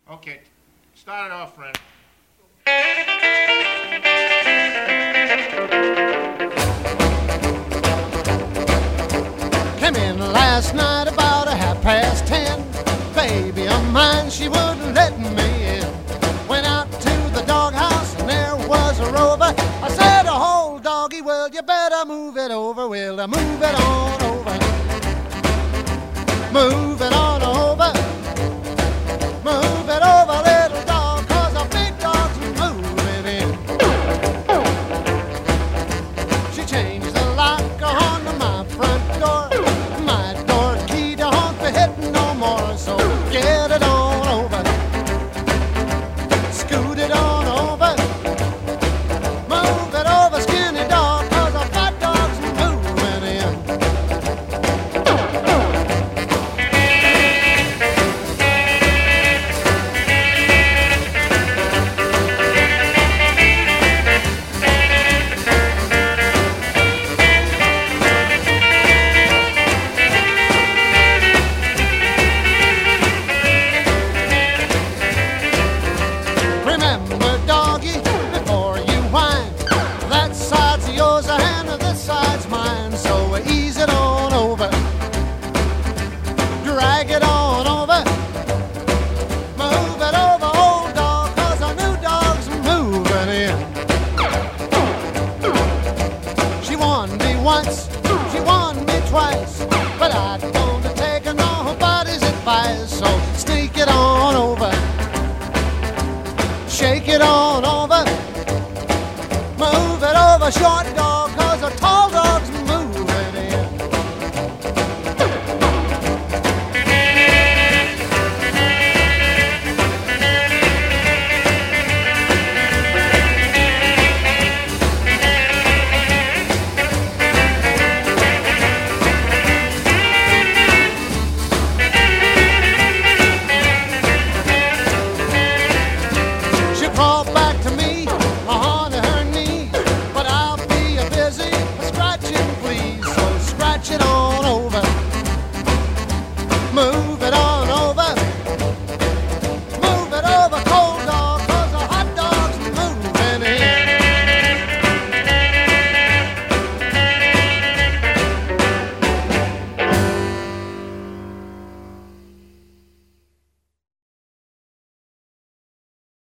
Okay, start it off, friend. Came in last night about 10:30. Baby of mine, she wouldn't let me in. Went out to the doghouse and there was a rover. I said, "Oh, doggy, well, you better move it over. Well, move it on over. Move it on over. Move it over, little dog, 'cause a big dog's moving in." She changed the lock on my front door. My door key don't be hitting no more, so get it on over. Scoot it on over. Move it over, skinny dog, 'cause a fat dog's moving in. Remember, doggy, before you whine, that side's yours and this side's mine. So ease it on over, drag it on over, move it over, old dog, 'cause a new dog's moving in. She won me once, she won me twice, but I don't take nobody's advice. So sneak it on over, shake it on over, move it over, short